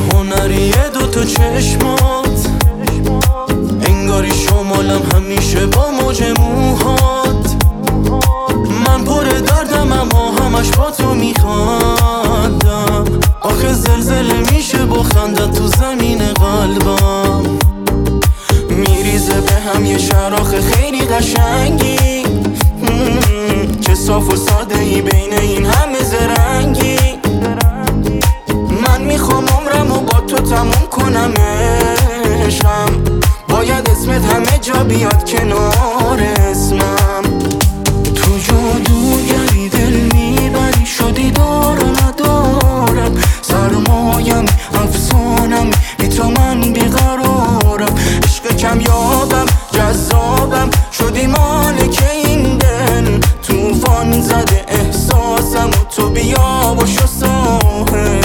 هنری دوتا چشمات، انگاری شمالم همیشه با موج موهات. من پر دردم اما همش با تو میخندم، آخه زلزله میشه با خندت تو زمین قلبم. میریزه به هم یه شراخ خیلی قشنگی، چه صاف و ساده ای بین این همه زرنگی. من میخوام عمرمو با تو تموم کنم عشقم، باید اسمت همه جا بیاد کنار اسمم. تو جادوگری دل میبری، شدی دار و ندارم، سرمایم افسانم بی تو من بیقرارم. عشق کمیابم جذابم، شدی مالک این دل، توفان زده احساسم و تو بیا و شو ساحل.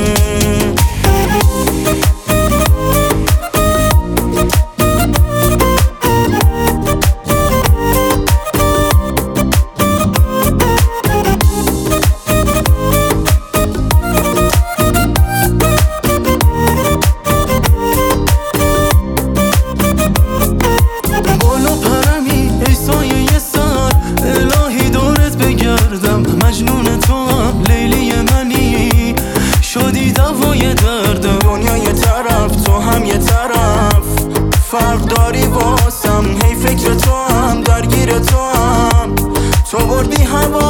مجنون تو هم لیلی منی، شدی دوای دردم. دنیا یه طرف تو هم یه طرف، فرق داری واسم، هی فکر تو هم درگیر تو هم، تو بردی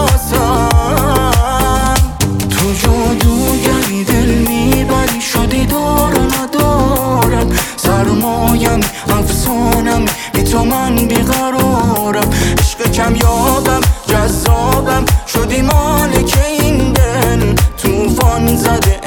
حواسم. تو جادوگری دل میبری، شدی دار ندارم، سرمایم افسانم بی تو من بیقرارم. عشق کمیابم جذابم، شدی مالک این دل، توفان زده